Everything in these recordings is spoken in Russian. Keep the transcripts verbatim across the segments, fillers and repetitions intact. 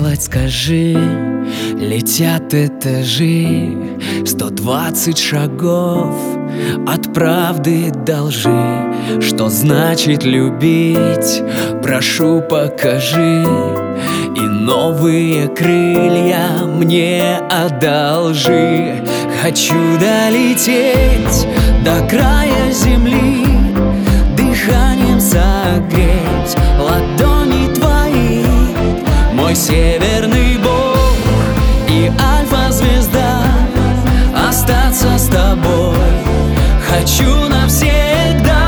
делать, скажи? Летят этажи, сто двадцать шагов от правды должи. Что значит любить? Прошу, покажи. И новые крылья мне одолжи. Хочу долететь до края земли, дыханием согреть ладони твои. Мой северный бог и альфа-звезда, остаться с тобой хочу навсегда.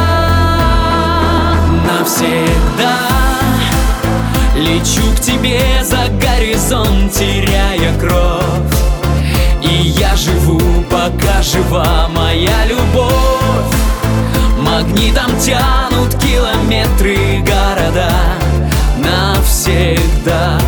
Навсегда лечу к тебе за горизонт, теряя кровь. И я живу, пока жива моя любовь. Магнитом тянут километры города. Навсегда,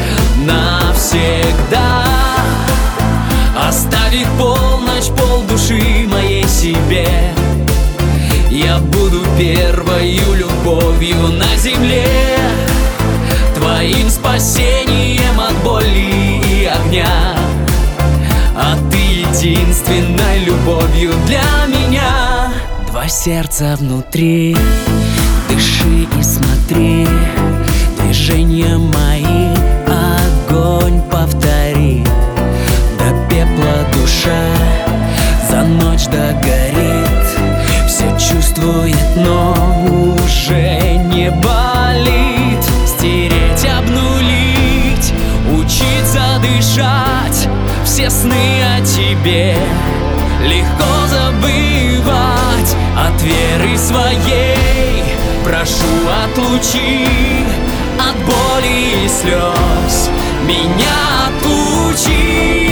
навсегда оставить полночь, полдуши моей себе. Я буду первою любовью на земле, твоим спасением от боли и огня. А ты единственной любовью для меня. Два сердца внутри, дыши и смотри. Движения мои, огонь повтори. До пепла душа за ночь догорит. Все чувствует, но уже не болит. Стереть, обнулить, учиться дышать. Все сны о тебе легко забывать. От веры своей прошу, отлучи от боли и слез меня отлучи.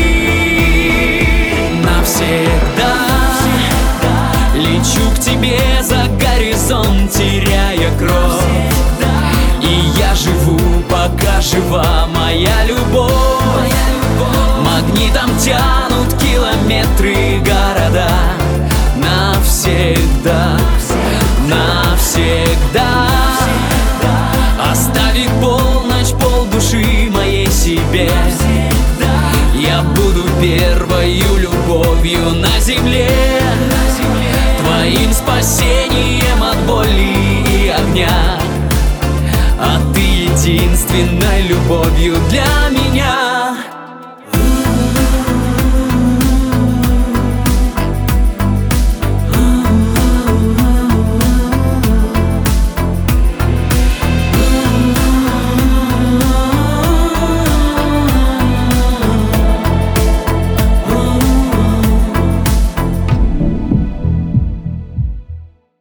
Навсегда лечу к тебе за горизонт, теряя кровь. И я живу, пока жива моя любовь. Магнитом тянут километры города. Навсегда, навсегда оставить полночь, полдуши моей себе. Я буду первою любовью на земле, твоим спасением от боли и огня. А ты единственной любовью для